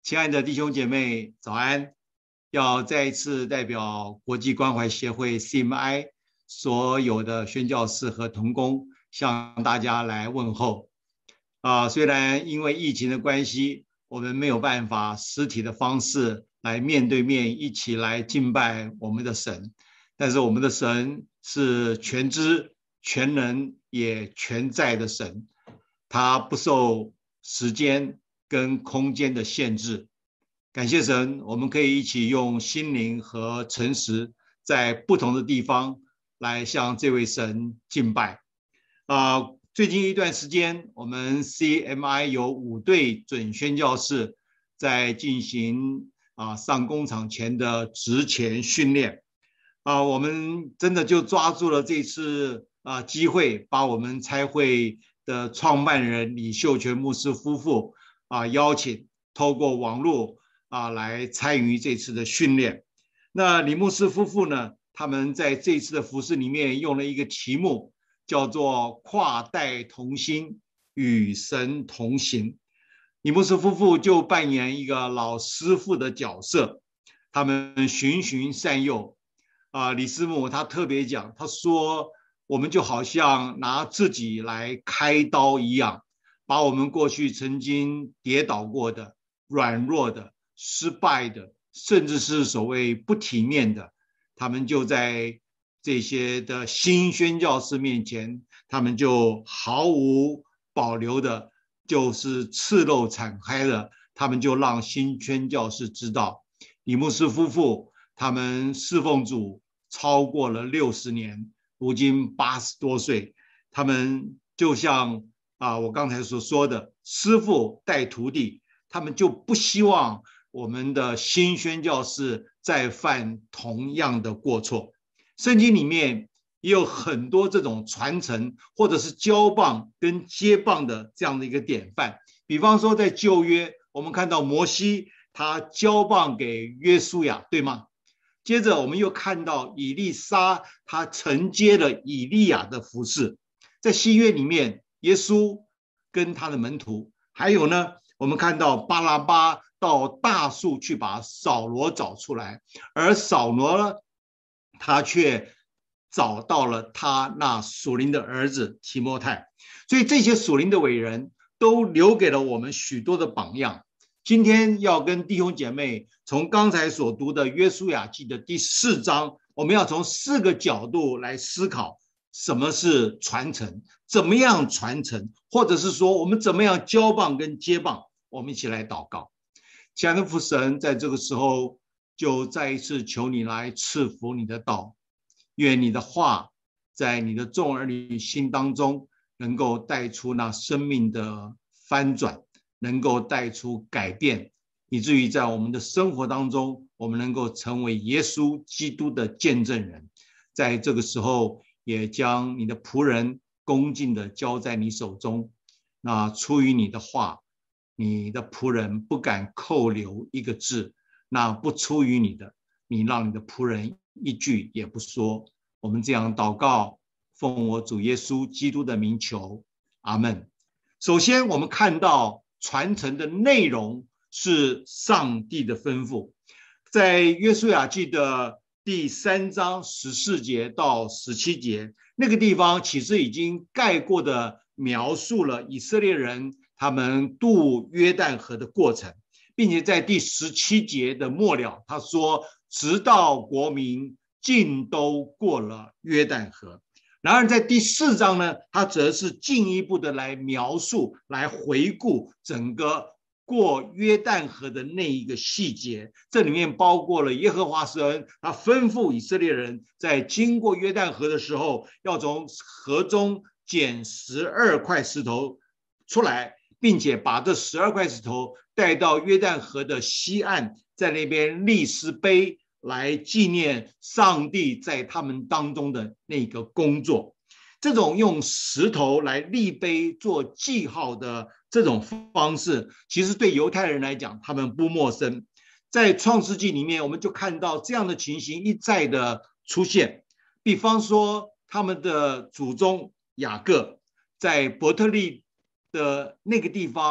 亲爱的弟兄姐妹，早安！要再一次代表国际关怀协会 CMI 所有的宣教士和同工，向大家来问候。虽然因为疫情的关系，我们没有办法实体的方式来面对面一起来敬拜我们的神，但是我们的神是全知、全能也全在的神，他不受时间跟空间的限制。感谢神，我们可以一起用心灵和诚实，在不同的地方来向这位神敬拜。最近一段时间，我们 CMI 有5队准宣教士在进行上工场前的职前训练。我们真的就抓住了这次机会，把我们差会的创办人李秀全牧师夫妇邀请，透过网络来参与这次的训练。那李牧师夫妇呢，他们在这次的服事里面用了一个题目，叫做跨代同心，与神同行。李牧师夫妇就扮演一个老师傅的角色，他们循循善诱。李师母他特别讲，他说我们就好像拿自己来开刀一样，把我们过去曾经跌倒过的、软弱的、失败的，甚至是所谓不体面的，他们就在这些的新宣教士面前，他们就毫无保留的，就是赤露敞开了，他们就让新宣教士知道，李牧师夫妇他们侍奉主超过了60年，如今80多岁，他们就像我刚才所说的，师父带徒弟，他们就不希望我们的新宣教士再犯同样的过错。圣经里面也有很多这种传承或者是交棒跟接棒的这样的一个典范。比方说在旧约，我们看到摩西他交棒给约书亚，对吗？接着我们又看到以利沙他承接了以利亚的服事。在新约里面，耶稣跟他的门徒，还有呢，我们看到巴拉巴到大树去把扫罗找出来，而扫罗呢，他却找到了他那属灵的儿子提摩太。所以这些属灵的伟人都留给了我们许多的榜样。今天要跟弟兄姐妹从刚才所读的约书亚记的第4章，我们要从4个角度来思考什么是传承，怎么样传承，或者是说我们怎么样交棒跟接棒。我们一起来祷告。亲爱的父神，在这个时候就再一次求你来赐福你的道，愿你的话在你的众儿女心当中能够带出那生命的翻转，能够带出改变，以至于在我们的生活当中，我们能够成为耶稣基督的见证人。在这个时候，也将你的仆人恭敬的交在你手中。那出于你的话，你的仆人不敢扣留一个字，那不出于你的，你让你的仆人一句也不说。我们这样祷告，奉我主耶稣基督的名求，阿们。首先我们看到传承的内容是上帝的吩咐，在约书亚记的第3章14节到17节，那个地方其实已经概括的描述了以色列人他们渡约旦河的过程，并且在第17节的末了，他说直到国民尽都过了约旦河。然而在第4章呢，他则是进一步的来描述，来回顾整个过约旦河的那一个细节。这里面包括了耶和华神他吩咐以色列人在经过约旦河的时候，要从河中捡12块石头出来，并且把这12块石头带到约旦河的西岸，在那边立石碑，来纪念上帝在他们当中的那个工作。这种用石头来立碑做记号的这种方式，其实对犹太人来讲他们不陌生。在创世纪里面，我们就看到这样的情形一再的出现。比方说他们的祖宗雅各在伯特利的那个地方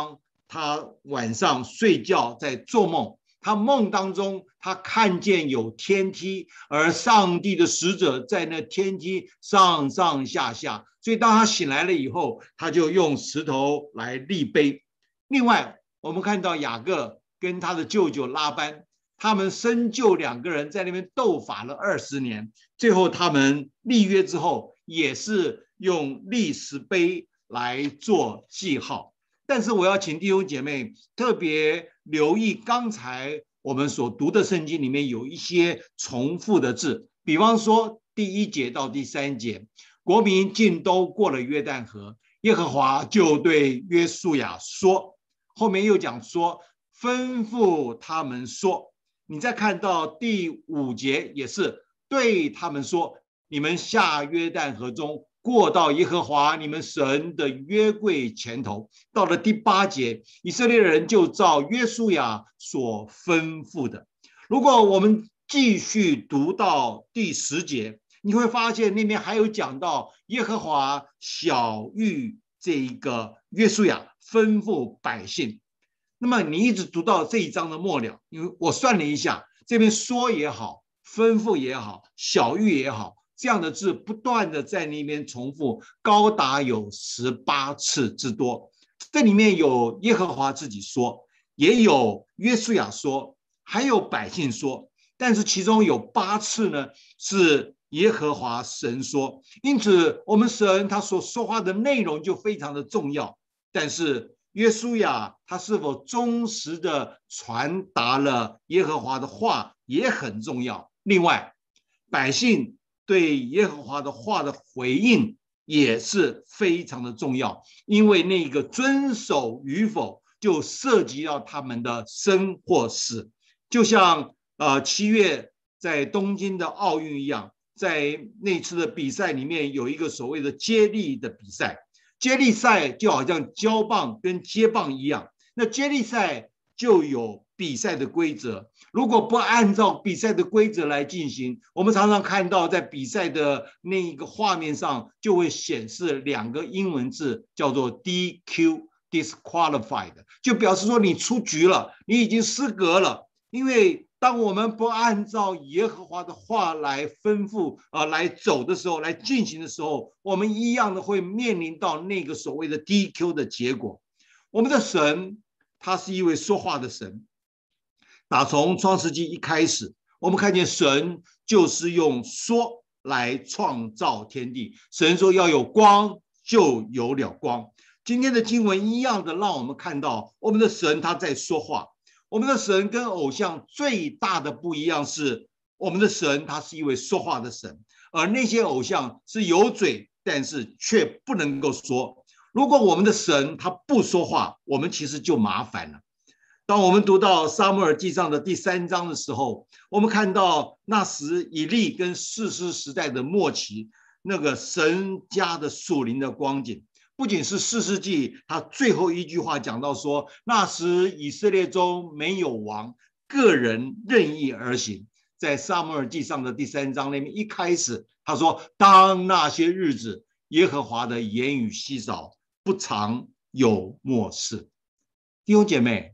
他晚上睡觉在做梦，他梦当中他看见有天梯，而上帝的使者在那天梯上上下下，所以当他醒来了以后，他就用石头来立碑。另外我们看到雅各跟他的舅舅拉班，他们生就两个人在那边斗法了20年，最后他们立约之后也是用立石碑来做记号。但是我要请弟兄姐妹特别留意刚才我们所读的圣经里面有一些重复的字，比方说第1节到第3节，国民尽都过了约旦河，耶和华就对约书亚说，后面又讲说吩咐他们说。你再看到第5节也是对他们说，你们下约旦河中，过到耶和华你们神的约柜前头。到了第8节，以色列人就照约书亚所吩咐的。如果我们继续读到第10节，你会发现那边还有讲到耶和华晓谕这个约书亚吩咐百姓。那么你一直读到这一章的末了，因为我算了一下，这边说也好，吩咐也好，晓谕也好，这样的字不断的在那边重复，高达有18次之多。这里面有耶和华自己说，也有约书亚说，还有百姓说，但是其中有8次呢是耶和华神说。因此我们神他所说话的内容就非常的重要，但是约书亚他是否忠实的传达了耶和华的话也很重要。另外百姓对耶和华的话的回应也是非常的重要，因为那个遵守与否就涉及到他们的生或死。就像7月在东京的奥运一样，在那次的比赛里面有一个所谓的接力的比赛，接力赛就好像交棒跟接棒一样，那接力赛就有比赛的规则，如果不按照比赛的规则来进行，我们常常看到在比赛的那一个画面上就会显示2个英文字，叫做 DQ disqualified， 就表示说你出局了，你已经失格了。因为当我们不按照耶和华的话来吩咐来走的时候，来进行的时候，我们一样的会面临到那个所谓的 DQ 的结果。我们的神他是一位说话的神，打从创世纪一开始，我们看见神就是用说来创造天地，神说要有光，就有了光。今天的经文一样的让我们看到我们的神他在说话。我们的神跟偶像最大的不一样是，我们的神他是一位说话的神，而那些偶像是有嘴但是却不能够说。如果我们的神他不说话，我们其实就麻烦了。当我们读到撒母耳记上的第3章的时候，我们看到那时以利跟士师时代的末期，那个神家的属灵的光景。不仅是士师记他最后一句话讲到说，那时以色列中没有王，个人任意而行。在撒母耳记上的第3章那边一开始他说，当那些日子耶和华的言语稀少，不常有默示。弟兄姐妹，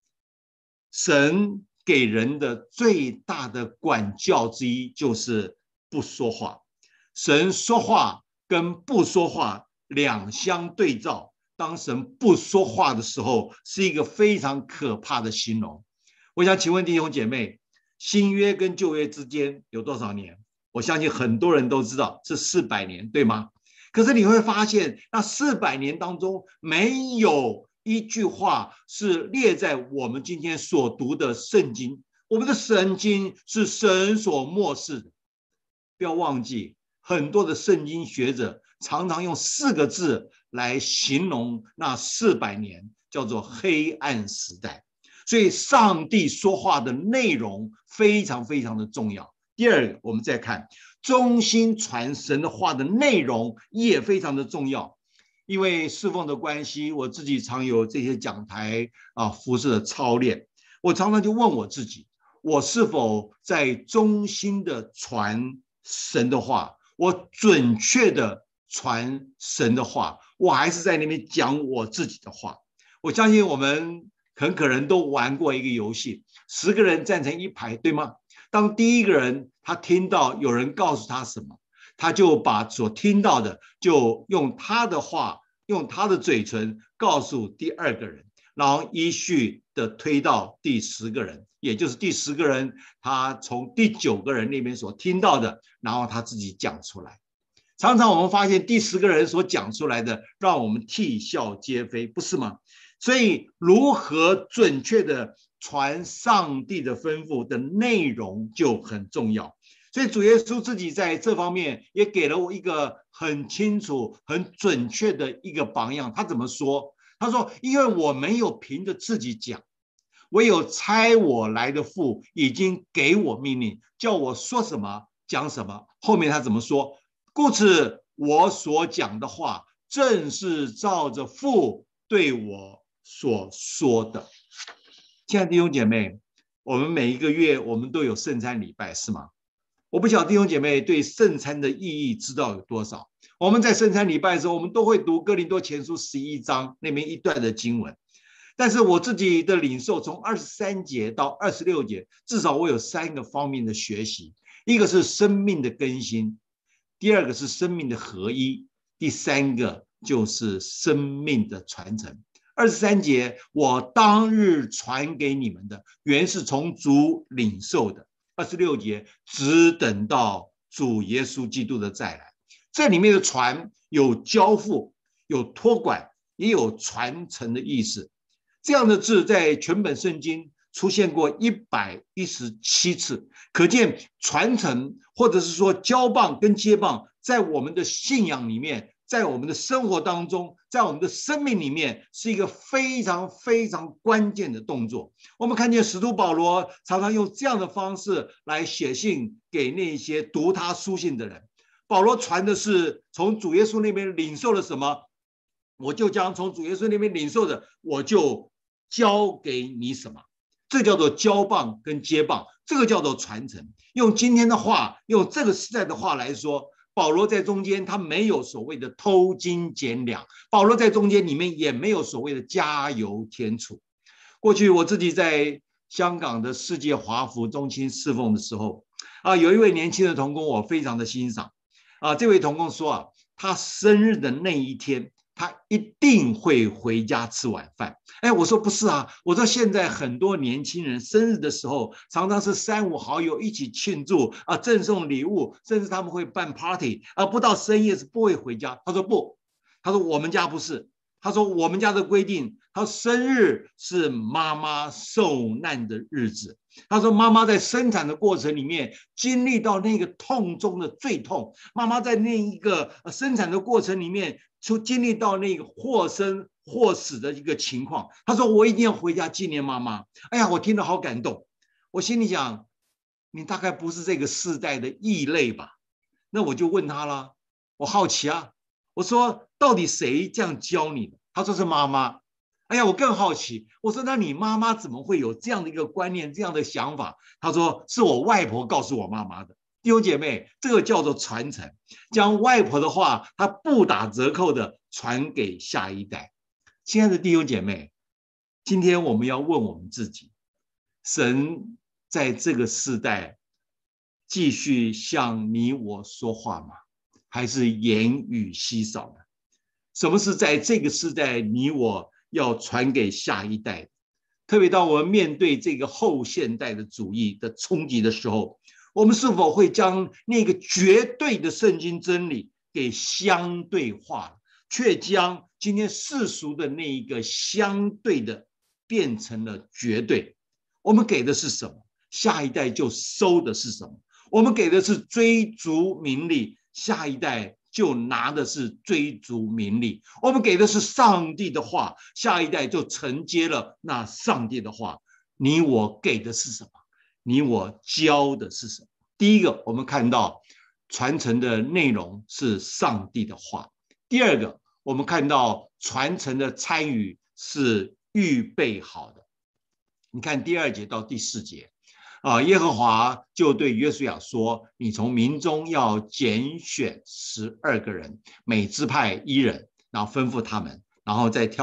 神给人的最大的管教之一就是不说话。神说话跟不说话两相对照，当神不说话的时候，是一个非常可怕的形容。我想请问弟兄姐妹，新约跟旧约之间有多少年？我相信很多人都知道是400年，对吗？可是你会发现那400年当中没有一句话是列在我们今天所读的圣经。我们的圣经是神所默示的。不要忘记，很多的圣经学者常常用4个字来形容那400年，叫做黑暗时代。所以上帝说话的内容非常非常的重要。第二个，我们再看忠心传神的话的内容也非常的重要。因为侍奉的关系，我自己常有这些讲台服事的操练，我常常就问我自己，我是否在忠心的传神的话，我准确的传神的话，我还是在那边讲我自己的话。 我相信我们很可能都玩过一个游戏，10个人站成一排，对吗？当第一个人他听到有人告诉他什么，他就把所听到的就用他的话，用他的嘴唇告诉第二个人，然后依序的推到第10个人，也就是第10个人他从第9个人那边所听到的，然后他自己讲出来。常常我们发现第10个人所讲出来的，让我们啼笑皆非，不是吗？所以如何准确的传上帝的吩咐的内容就很重要。所以主耶稣自己在这方面也给了我一个很清楚很准确的一个榜样。他怎么说？他说，因为我没有凭着自己讲，唯有差我来的父已经给我命令，叫我说什么讲什么。后面他怎么说？故此我所讲的话正是照着父对我所说的。亲爱的弟兄姐妹，我们每一个月我们都有圣餐礼拜，是吗？我不晓得弟兄姐妹对圣餐的意义知道有多少。我们在圣餐礼拜的时候，我们都会读哥林多前书11章那边一段的经文，但是我自己的领受从23节到26节，至少我有3个方面的学习。一个是生命的更新，第二个是生命的合一，第3个就是生命的传承。23节，我当日传给你们的，原是从主领受的。26节，只等到主耶稣基督的再来。这里面的传有交付，有托管，也有传承的意思。这样的字在全本圣经出现过117次，可见传承或者是说交棒跟接棒，在我们的信仰里面，在我们的生活当中，在我们的生命里面，是一个非常非常关键的动作。我们看见使徒保罗常常用这样的方式来写信给那些读他书信的人。保罗传的是从主耶稣那边领受了什么，我就将从主耶稣那边领受的，我就交给你什么。这叫做交棒跟接棒，这个叫做传承。用今天的话，用这个时代的话来说，保罗在中间他没有所谓的偷斤减两，保罗在中间里面也没有所谓的加油添醋。过去我自己在香港的世界华福中心侍奉的时候，有一位年轻的同工我非常的欣赏。这位同工说，他生日的那一天他一定会回家吃晚饭。我说不是啊，我说现在很多年轻人生日的时候常常是3、5好友一起庆祝赠送礼物，甚至他们会办 party 不到深夜是不会回家。他说不，他说我们家不是，他说我们家的规定，他说生日是妈妈受难的日子。他说妈妈在生产的过程里面经历到那个痛中的最痛，妈妈在那一个生产的过程里面就经历到那个或生或死的一个情况。他说我一定要回家纪念妈妈。我听得好感动。我心里想，你大概不是这个世代的异类吧？那我就问他了，我好奇啊，我说到底谁这样教你的？他说是妈妈。我更好奇，我说那你妈妈怎么会有这样的一个观念，这样的想法？他说是我外婆告诉我妈妈的。弟兄姐妹，这个叫做传承，将外婆的话他不打折扣的传给下一代。亲爱的弟兄姐妹，今天我们要问我们自己，神在这个世代继续向你我说话吗？还是言语稀少呢？什么是在这个世代你我要传给下一代？特别当我们面对这个后现代的主义的冲击的时候，我们是否会将那个绝对的圣经真理给相对化了，却将今天世俗的那一个相对的变成了绝对？我们给的是什么，下一代就收的是什么。我们给的是追逐名利，下一代就拿的是追逐名利。我们给的是上帝的话，下一代就承接了那上帝的话。你我给的是什么？你我教的是什么？第一个，我们看到传承的内容是上帝的话。第二个，我们看到传承的参与是预备好的。你看第2节到第4节，耶和华就对约书亚说，你从民中要拣选12个人，每支派1人，然后吩咐他们，然后再跳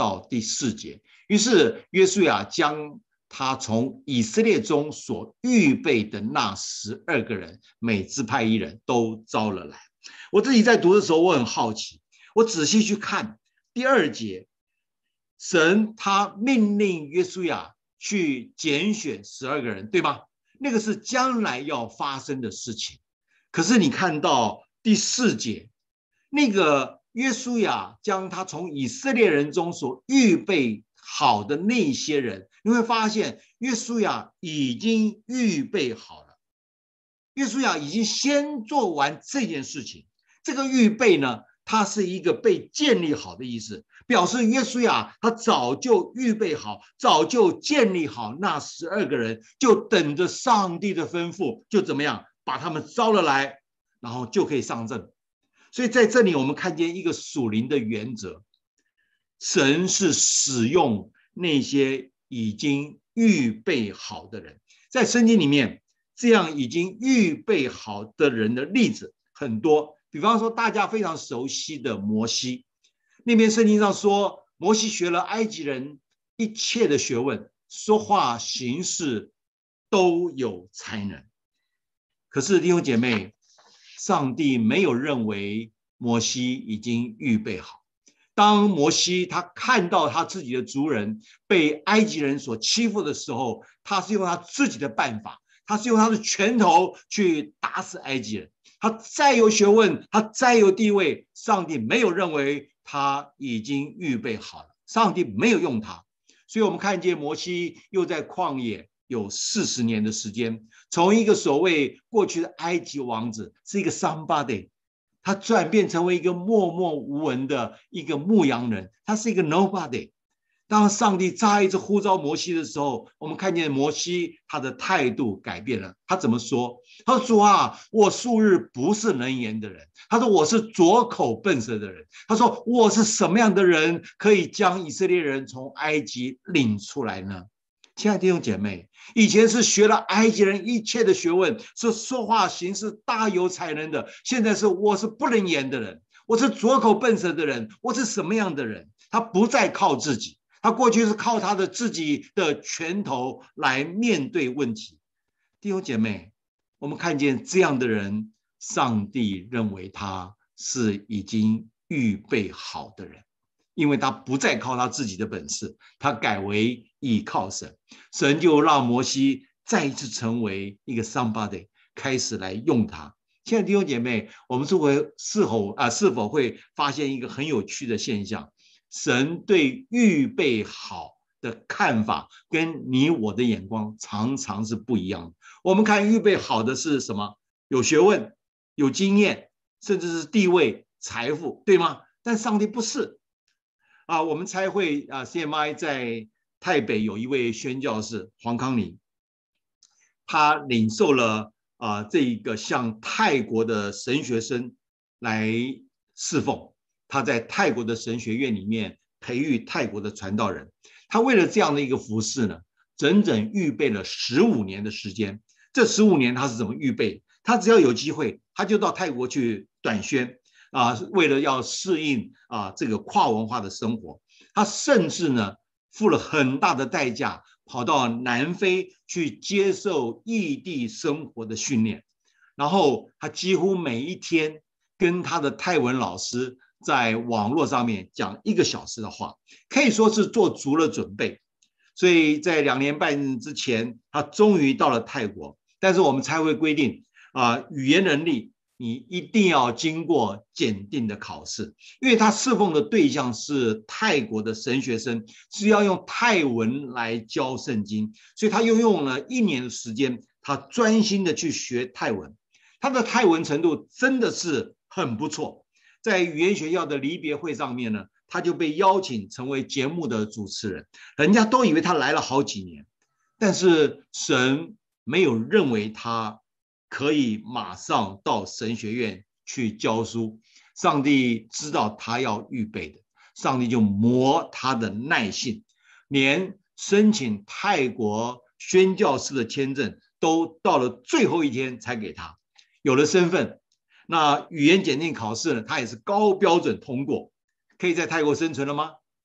到第4节。于是约书亚将他从以色列中所预备的那12个人，每支派1人都招了来。我自己在读的时候，我很好奇，我仔细去看第2节，神他命令约书亚去拣选12个人，对吗？那个是将来要发生的事情。可是你看到第4节，那个约书亚将他从以色列人中所预备好的那些人，你会发现约书亚已经预备好了，约书亚已经先做完这件事情。这个预备呢，它是一个被建立好的意思，表示约书亚他早就预备好，早就建立好那12个人，就等着上帝的吩咐，就怎么样把他们招了来，然后就可以上阵。所以在这里我们看见一个属灵的原则，神是使用那些已经预备好的人。在圣经里面，这样已经预备好的人的例子很多，比方说大家非常熟悉的摩西，那边圣经上说，摩西学了埃及人一切的学问，说话行事都有才能。可是弟兄姐妹，上帝没有认为摩西已经预备好。当摩西他看到他自己的族人被埃及人所欺负的时候，他是用他自己的办法，他是用他的拳头去打死埃及人。他再有学问，他再有地位，上帝没有认为他已经预备好了，上帝没有用他。所以我们看见摩西又在旷野有40年的时间，从一个所谓过去的埃及王子，是一个 somebody， 他转变成为一个默默无闻的一个牧羊人，他是一个 nobody。 当上帝再一次呼召摩西的时候，我们看见摩西他的态度改变了。他怎么说？他说，主啊，我素日不是能言的人，他说我是拙口笨舌的人，他说我是什么样的人可以将以色列人从埃及领出来呢？亲爱的弟兄姐妹，以前是学了埃及人一切的学问，是说话行事大有才能的，现在是我是不能言的人，我是拙口笨舌的人，我是什么样的人？他不再靠自己，他过去是靠他的自己的拳头来面对问题。弟兄姐妹，我们看见这样的人，上帝认为他是已经预备好的人，因为他不再靠他自己的本事，他改为依靠神。神就让摩西再一次成为一个 somebody， 开始来用他。亲爱的弟兄姐妹，我们是否会发现一个很有趣的现象？神对预备好的看法跟你我的眼光常常是不一样的。我们看预备好的是什么？有学问，有经验，甚至是地位、财富，对吗？但上帝不是。我们差会CMI 在台北有一位宣教士黄康宁，他领受了这一个向泰国的神学生来侍奉，他在泰国的神学院里面培育泰国的传道人。他为了这样的一个服事呢，整整预备了15年的时间。这15年他是怎么预备？他只要有机会，他就到泰国去短宣为了要适应这个跨文化的生活。他甚至呢付了很大的代价，跑到南非去接受异地生活的训练，然后他几乎每一天跟他的泰文老师在网络上面讲1个小时的话，可以说是做足了准备。所以在2年半之前，他终于到了泰国。但是我们才会规定语言能力你一定要经过检定的考试，因为他侍奉的对象是泰国的神学生，是要用泰文来教圣经，所以他又用了1年的时间，他专心的去学泰文。他的泰文程度真的是很不错，在语言学校的离别会上面呢，他就被邀请成为节目的主持人，人家都以为他来了好几年，但是神没有认为他可以马上到神学院去教书，上帝知道他要预备的，上帝就磨他的耐性，连申请泰国宣教士的签证都到了最后一天才给他，有了身份。那语言检定考试呢，他也是高标准通过，可以在泰国生存了吗？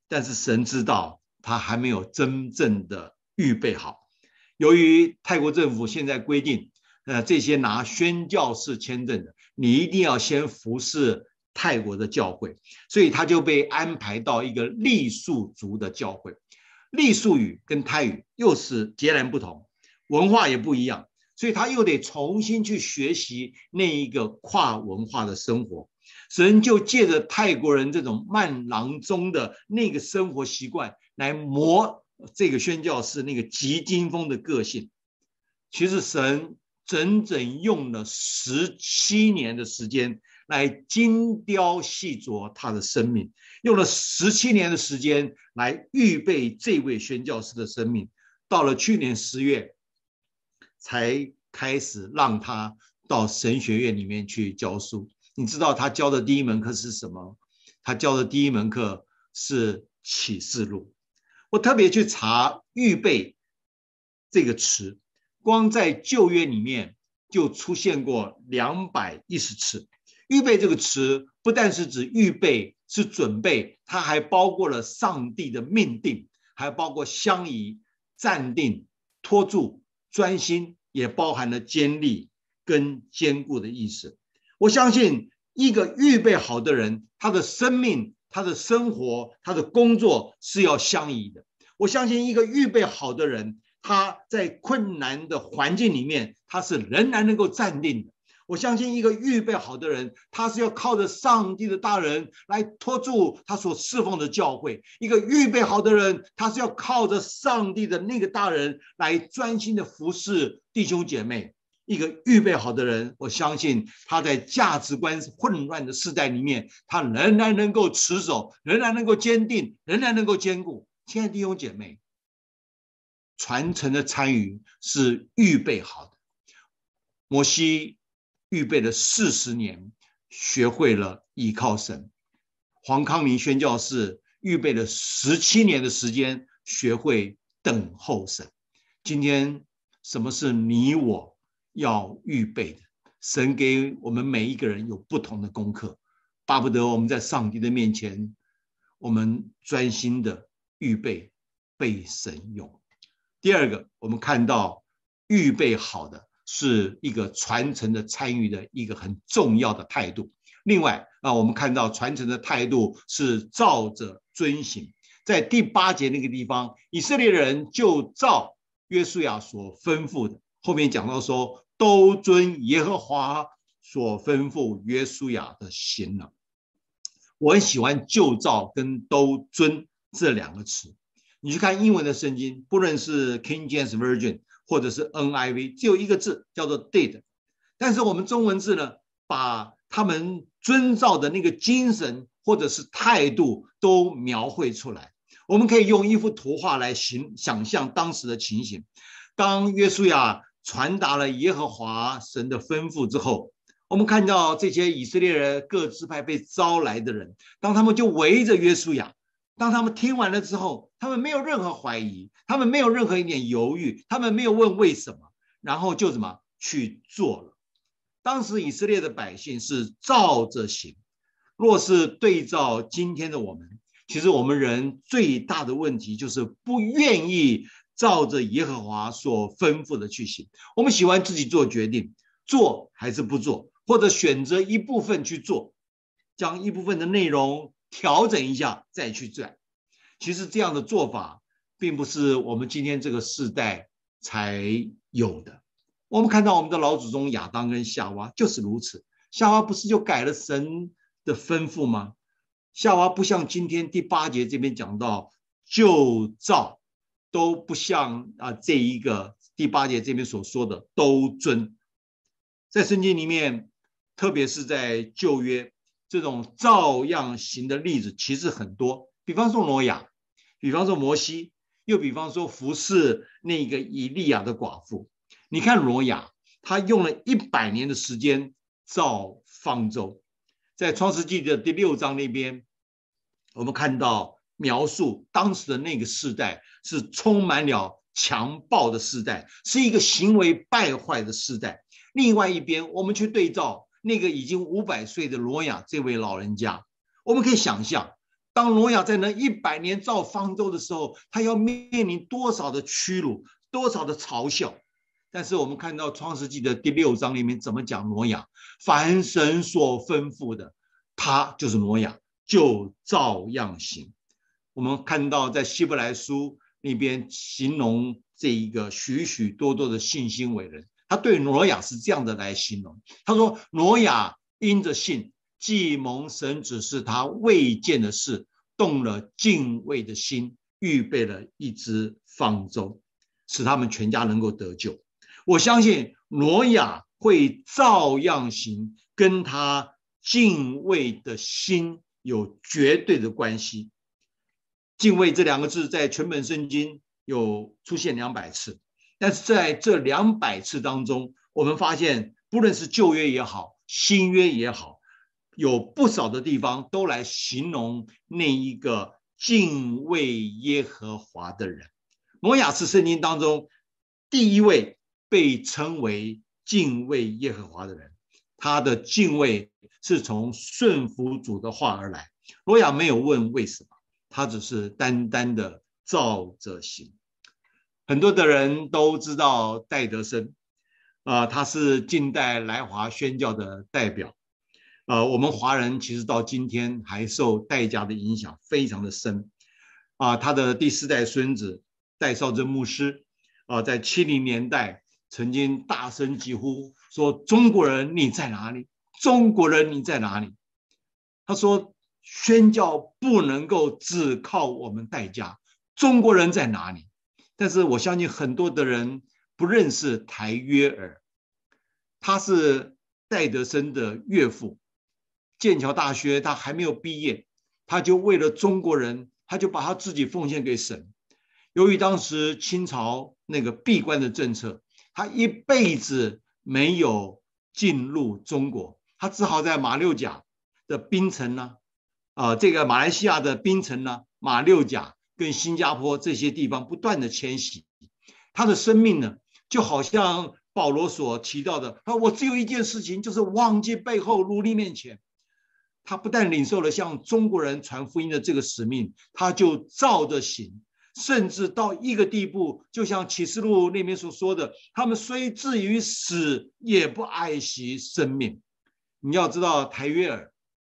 但是神知道他还没有真正的预备好。由于泰国政府现在规定，这些拿宣教士签证的，你一定要先服侍泰国的教会，所以他就被安排到一个傈僳族的教会。傈僳语跟泰语又是截然不同，文化也不一样，所以他又得重新去学习那一个跨文化的生活。神就借着泰国人这种慢郎中的那个生活习惯来磨这个宣教士那个急惊风的个性。其实神整整用了17年的时间来精雕细琢他的生命，用了17年的时间来预备这位宣教士的生命。到了去年10月才开始让他到神学院里面去教书。你知道他教的第一门课是什么？他教的第一门课是启示录。我特别去查预备这个词，光在旧约里面就出现过210次。预备这个词不但是指预备，是准备，它还包括了上帝的命定，还包括相宜、暂定、托住、专心，也包含了坚立跟坚固的意思。我相信一个预备好的人，他的生命、他的生活、他的工作是要相宜的。我相信一个预备好的人，他在困难的环境里面，他是仍然能够站定的。我相信一个预备好的人，他是要靠着上帝的大人来托住他所侍奉的教会。一个预备好的人，他是要靠着上帝的那个大人来专心的服侍弟兄姐妹。一个预备好的人，我相信他在价值观混乱的时代里面，他仍然能够持守，仍然能够坚定，仍然能够坚固。亲爱的弟兄姐妹，传承的参与是预备好的。摩西预备了40年，学会了依靠神。黄康明宣教士预备了17年的时间，学会等候神。今天什么是你我要预备的？神给我们每一个人有不同的功课，巴不得我们在上帝的面前，我们专心的预备被神用。第二个，我们看到预备好的是一个传承的参与的一个很重要的态度。另外我们看到传承的态度是照着遵行。在第8节那个地方，以色列人就照约书亚所吩咐的，后面讲到说都遵耶和华所吩咐约书亚的行了。我很喜欢就照跟都遵这2个词。你去看英文的圣经，不论是 King James Version 或者是 NIV， 只有一个字叫做 did。 但是我们中文字呢，把他们遵照的那个精神或者是态度都描绘出来。我们可以用一幅图画来想象当时的情形。当约书亚传达了耶和华神的吩咐之后，我们看到这些以色列人各支派被招来的人，当他们就围着约书亚，当他们听完了之后，他们没有任何怀疑，他们没有任何一点犹豫，他们没有问为什么，然后就去做了。当时以色列的百姓是照着行。若是对照今天的我们，其实我们人最大的问题就是不愿意照着耶和华所吩咐的去行。我们喜欢自己做决定，做还是不做，或者选择一部分去做，将一部分的内容调整一下再去做。其实这样的做法并不是我们今天这个世代才有的。我们看到我们的老祖宗亚当跟夏娃就是如此。夏娃不是就改了神的吩咐吗？夏娃不像今天第8节这边讲到就照，都不像这一个第8节这边所说的都遵。在圣经里面，特别是在旧约，这种照样行的例子其实很多。比方说挪亚，比方说摩西，又比方说服侍那个以利亚的寡妇。你看挪亚，他用了100年的时间造方舟。在创世纪的第6章那边，我们看到描述当时的那个世代是充满了强暴的世代，是一个行为败坏的世代。另外一边，我们去对照那个已经500岁的挪亚这位老人家，我们可以想象当挪亚在那100年造方舟的时候，他要面临多少的屈辱，多少的嘲笑。但是我们看到创世纪的第6章里面怎么讲挪亚，凡神所吩咐的，他就是挪亚，就照样行。我们看到在希伯来书那边形容这一个许许多多的信心伟人，他对挪亚是这样的来形容，他说挪亚因着信，既蒙神指示他未见的事，动了敬畏的心，预备了一只方舟，使他们全家能够得救。我相信挪亚会照样行，跟他敬畏的心有绝对的关系。敬畏这2个字在全本圣经有出现200次，但是在这200次当中，我们发现不论是旧约也好，新约也好，有不少的地方都来形容那一个敬畏耶和华的人。挪亚是圣经当中第一位被称为敬畏耶和华的人，他的敬畏是从顺服主的话而来。挪亚没有问为什么，他只是单单的照着行。很多的人都知道戴德生，他是近代来华宣教的代表。我们华人其实到今天还受戴家的影响非常的深。他的第4代孙子戴绍真牧师，在70年代曾经大声疾呼说：“中国人你在哪里？中国人你在哪里？”他说宣教不能够只靠我们戴家，中国人在哪里？但是我相信很多的人不认识台约尔，他是戴德生的岳父。剑桥大学他还没有毕业，他就为了中国人，他就把他自己奉献给神。由于当时清朝那个闭关的政策，他一辈子没有进入中国，他只好在马六甲的槟城呢，这个马来西亚的槟城呢，马六甲跟新加坡这些地方不断的迁徙。他的生命呢，就好像保罗所提到的，我只有一件事情，就是忘记背后，努力面前。他不但领受了向中国人传福音的这个使命，他就照着行，甚至到一个地步，就像启示录那边所说的，他们虽至于死，也不爱惜生命。你要知道，台约尔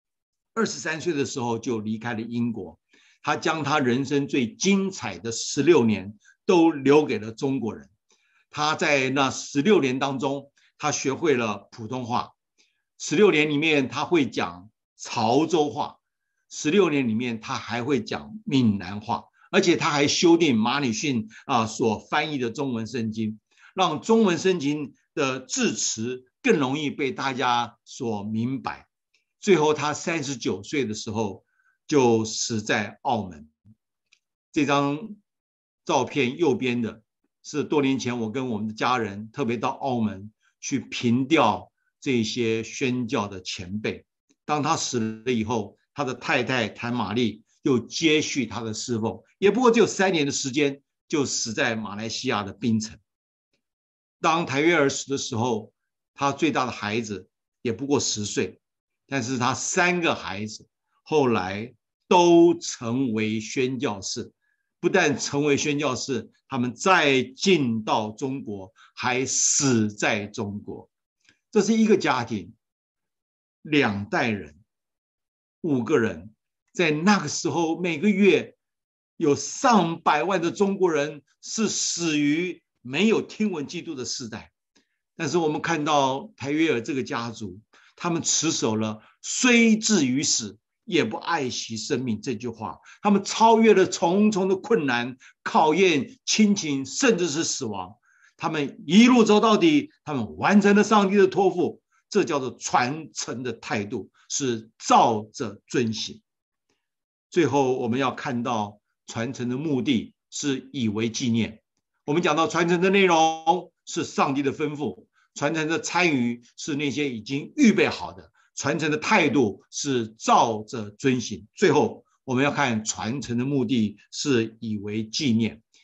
23岁的时候就离开了英国，他将他人生最精彩的16年都留给了中国人。他在那16年当中，他学会了普通话，16年里面他会讲潮州话，16年里面他还会讲闽南话，而且他还修订马礼逊所翻译的中文圣经，让中文圣经的字词更容易被大家所明白。最后他39岁的时候就死在澳门。这张照片右边的是多年前我跟我们的家人特别到澳门去凭吊这些宣教的前辈。当他死了以后，他的太太谭玛丽又接续他的侍奉，也不过只有3年的时间，就死在马来西亚的槟城。当台约尔死的时候，他最大的孩子也不过10岁，但是他3个孩子后来都成为宣教士，不但成为宣教士，他们再进到中国，还死在中国。这是一个家庭，2代人，5个人，在那个时候每个月有上百万的中国人是死于没有听闻基督的世代。但是我们看到台约尔这个家族，他们持守了虽至于死也不爱惜生命这句话，他们超越了重重的困难、考验、亲情，甚至是死亡，他们一路走到底，他们完成了上帝的托付。这叫做传承的态度，是照着遵行。最后我们要看到传承的目的是以为纪念。我们讲到传承的内容是上帝的吩咐，传承的参与是那些已经预备好的，传承的态度是照着遵行。最后我们要看传承的目的是以为纪念。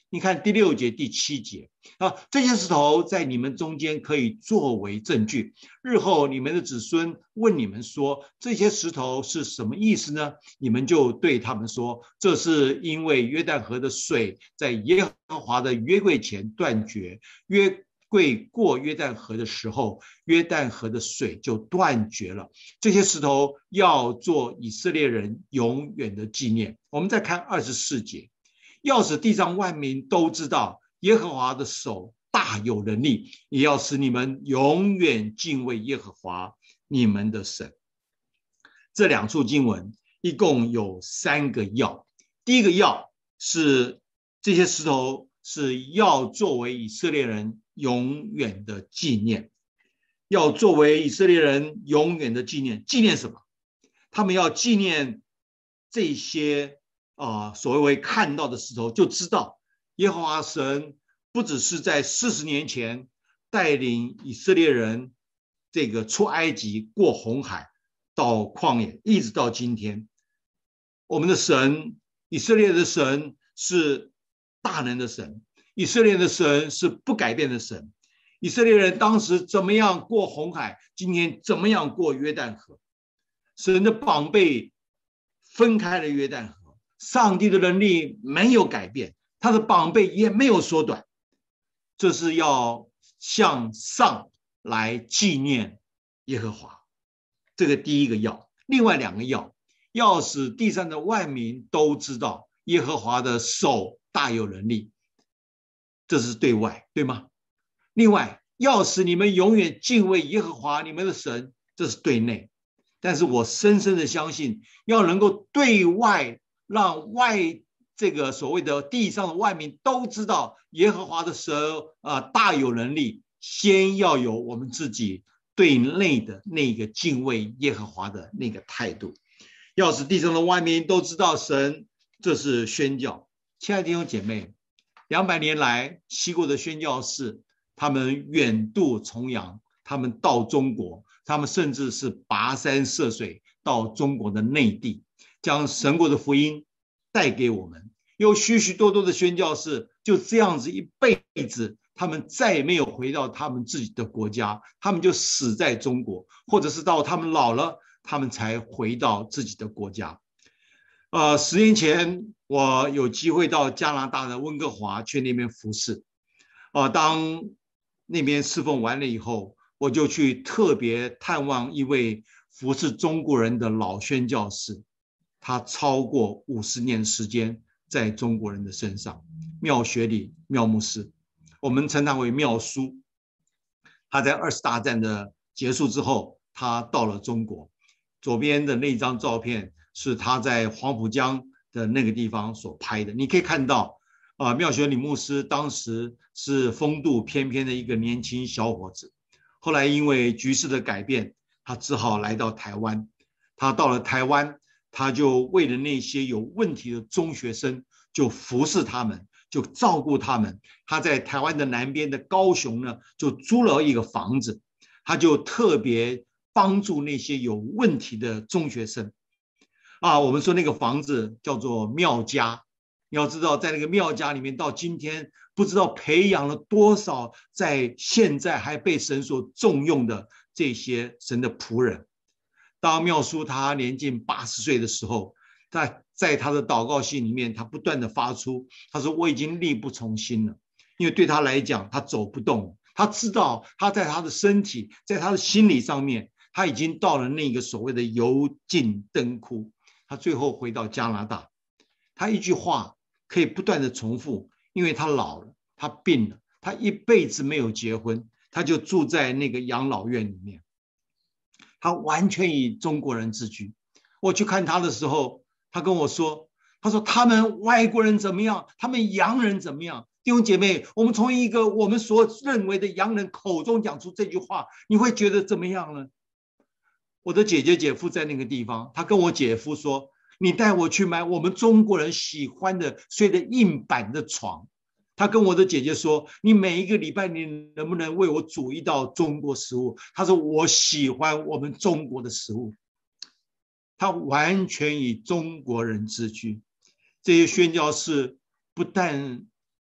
你看第6节、第7节啊，这些石头在你们中间可以作为证据。日后你们的子孙问你们说，这些石头是什么意思呢？你们就对他们说，这是因为约旦河的水在耶和华的约柜前断绝，约柜过约旦河的时候，约旦河的水就断绝了。这些石头要做以色列人永远的纪念。我们再看24节，要使地上万民都知道耶和华的手大有能力，也要使你们永远敬畏耶和华你们的神。这2处经文一共有3个要。第一个要是这些石头是要作为以色列人永远的纪念，要作为以色列人永远的纪念。纪念什么？他们要纪念这些所谓看到的石头，就知道耶和华神不只是在40年前带领以色列人这个出埃及过红海到旷野，一直到今天。我们的神，以色列的神是大能的神，以色列的神是不改变的神。以色列人当时怎么样过红海，今天怎么样过约旦河。神的膀臂分开了约旦河，上帝的能力没有改变，他的膀臂也没有缩短。这是要向上来纪念耶和华，这个第一个要。另外2个要，要使地上的万民都知道耶和华的手大有能力，这是对外，对吗？另外，要使你们永远敬畏耶和华你们的神，这是对内。但是我深深的相信，要能够对外，让这个所谓的地上的万民都知道耶和华的手大有能力，先要有我们自己对内的那个敬畏耶和华的那个态度。要使地上的万民都知道神，这是宣教。亲爱的弟兄姐妹，200年来西国的宣教士，他们远渡重洋，他们到中国，他们甚至是跋山涉水到中国的内地，将神国的福音带给我们。有许许多多的宣教士就这样子一辈子，他们再也没有回到他们自己的国家，他们就死在中国，或者是到他们老了，他们才回到自己的国家。10年前我有机会到加拿大的温哥华去那边服侍，当那边侍奉完了以后，我就去特别探望一位服侍中国人的老宣教士，他超过50年时间在中国人的身上。妙学礼妙牧师，我们称他为妙叔。他在20大战的结束之后，他到了中国。左边的那张照片是他在黄浦江的那个地方所拍的，你可以看到妙学礼牧师当时是风度翩翩的一个年轻小伙子，后来因为局势的改变，他只好来到台湾。他到了台湾，他就为了那些有问题的中学生，就服侍他们，就照顾他们。他在台湾的南边的高雄呢，就租了一个房子，他就特别帮助那些有问题的中学生。我们说那个房子叫做妙家，你要知道在那个妙家里面，到今天不知道培养了多少在现在还被神所重用的这些神的仆人。当妙叔他年近80岁的时候，他在他的祷告信里面，他不断的发出，他说我已经力不从心了，因为对他来讲他走不动了，他知道他在他的身体，在他的心理上面，他已经到了那个所谓的油尽灯枯。他最后回到加拿大，他一句话可以不断的重复，因为他老了，他病了，他一辈子没有结婚，他就住在那个养老院里面，他完全以中国人自居。我去看他的时候，他跟我说，他说他们外国人怎么样，他们洋人怎么样。弟兄姐妹，我们从一个我们所认为的洋人口中讲出这句话，你会觉得怎么样呢？我的姐姐姐夫在那个地方，他跟我姐夫说，你带我去买我们中国人喜欢的睡的硬板的床。他跟我的姐姐说，你每一个礼拜你能不能为我煮一道中国食物。他说我喜欢我们中国的食物。他完全以中国人自居。这些宣教士不但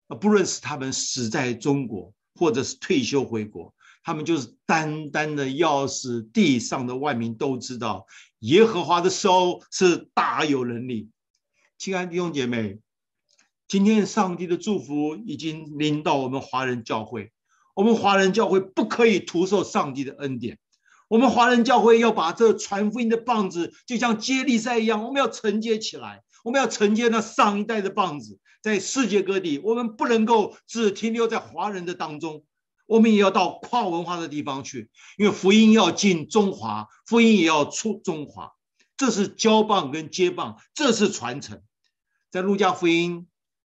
不论是他们死在中国，或者是退休回国，他们就是单单的要使地上的万民都知道，耶和华的手是大有能力。亲爱的弟兄姐妹，今天上帝的祝福已经临到我们华人教会，我们华人教会不可以徒受上帝的恩典。我们华人教会要把这传福音的棒子，就像接力赛一样，我们要承接起来，我们要承接那上一代的棒子，在世界各地，我们不能够只停留在华人的当中，我们也要到跨文化的地方去，因为福音要进中华，福音也要出中华，这是交棒跟接棒，这是传承。在路加福音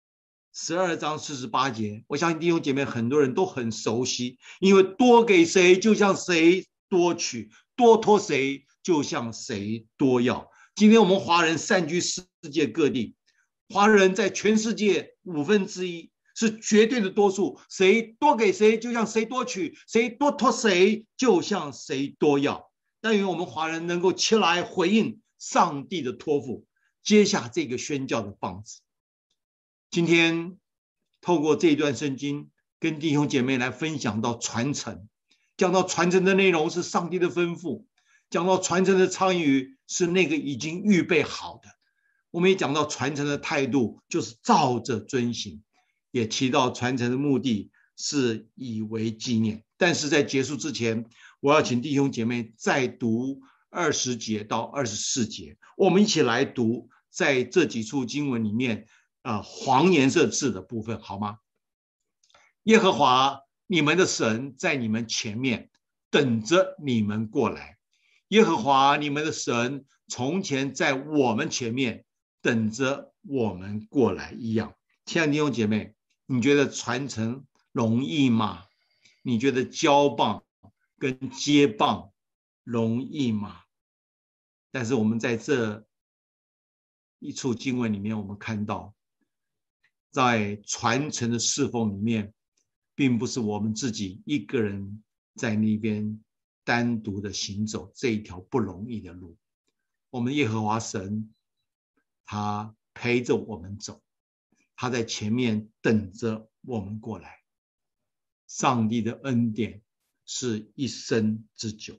12章48节，我相信弟兄姐妹很多人都很熟悉，因为多给谁，就像谁多取，多托谁，就像谁多要。今天我们华人散居世界各地，华人在全世界1/5是绝对的多数，谁多给谁，就像谁多取，谁多托谁，就像谁多要。但愿我们华人能够起来回应上帝的托付，接下这个宣教的棒子。今天透过这一段圣经，跟弟兄姐妹来分享到传承，讲到传承的内容是上帝的吩咐，讲到传承的参与是那个已经预备好的，我们也讲到传承的态度就是照着遵行，也提到传承的目的是以为纪念。但是在结束之前，我要请弟兄姐妹再读20节到24节，我们一起来读在这几处经文里面黄颜色字的部分，好吗？耶和华你们的神在你们前面，等着你们过来。耶和华你们的神从前在我们前面，等着我们过来一样。亲爱的弟兄姐妹，你觉得传承容易吗？你觉得交棒跟接棒容易吗？但是我们在这一处经文里面，我们看到在传承的侍奉里面，并不是我们自己一个人在那边单独的行走这一条不容易的路。我们耶和华神他陪着我们走，他在前面等着我们过来。上帝的恩典是一生之久，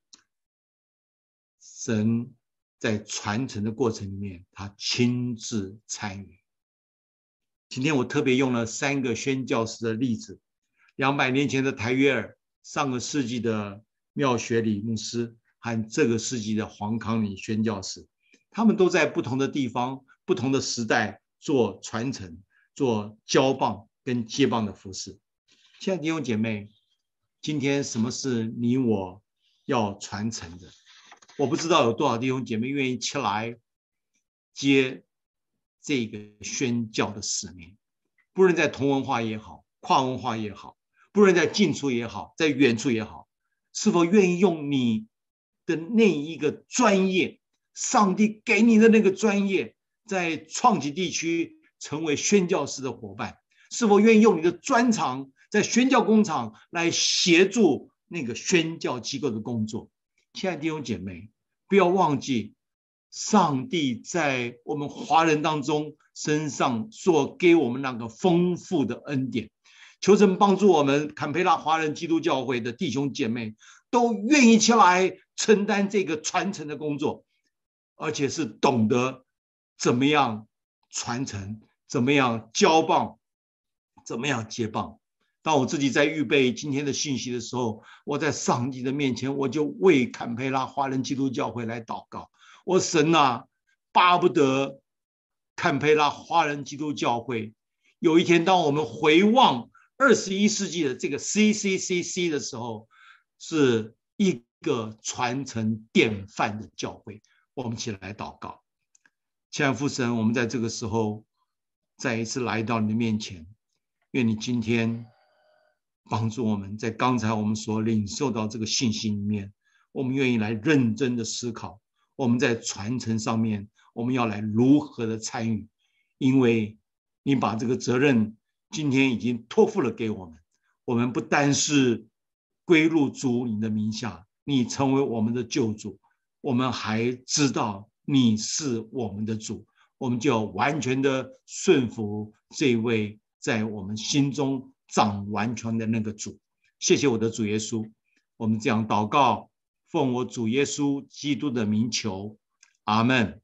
神在传承的过程里面，他亲自参与。今天我特别用了3个宣教士的例子，200年前的台约尔，上个世纪的妙学里牧师和这个世纪的黄康里宣教士，他们都在不同的地方、不同的时代做传承、做交棒跟接棒的服事。亲爱的弟兄姐妹，今天什么是你我要传承的？我不知道有多少弟兄姐妹愿意起来接这个宣教的使命，不论在同文化也好，跨文化也好，不论在近处也好，在远处也好，是否愿意用你的那一个专业，上帝给你的那个专业，在创启地区成为宣教士的伙伴？是否愿意用你的专长，在宣教工厂来协助那个宣教机构的工作？亲爱的弟兄姐妹，不要忘记上帝在我们华人当中身上所给我们那个丰富的恩典。求神帮助我们坎培拉华人基督教会的弟兄姐妹都愿意起来承担这个传承的工作，而且是懂得怎么样传承，怎么样交棒，怎么样接棒。当我自己在预备今天的信息的时候，我在上帝的面前，我就为坎培拉华人基督教会来祷告。我神啊，巴不得坎培拉华人基督教会有一天，当我们回望21世纪的这个 CCCC 的时候，是一个传承典范的教会。我们起来祷告。亲爱的父神，我们在这个时候再一次来到你的面前，愿你今天帮助我们，在刚才我们所领受到这个信息里面，我们愿意来认真的思考，我们在传承上面我们要来如何的参与，因为你把这个责任今天已经托付了给我们。我们不单是归入主你的名下，你成为我们的救主，我们还知道你是我们的主，我们就要完全的顺服这位在我们心中掌完全的那个主。谢谢我的主耶稣，我们这样祷告，奉我主耶稣基督的名求，阿们。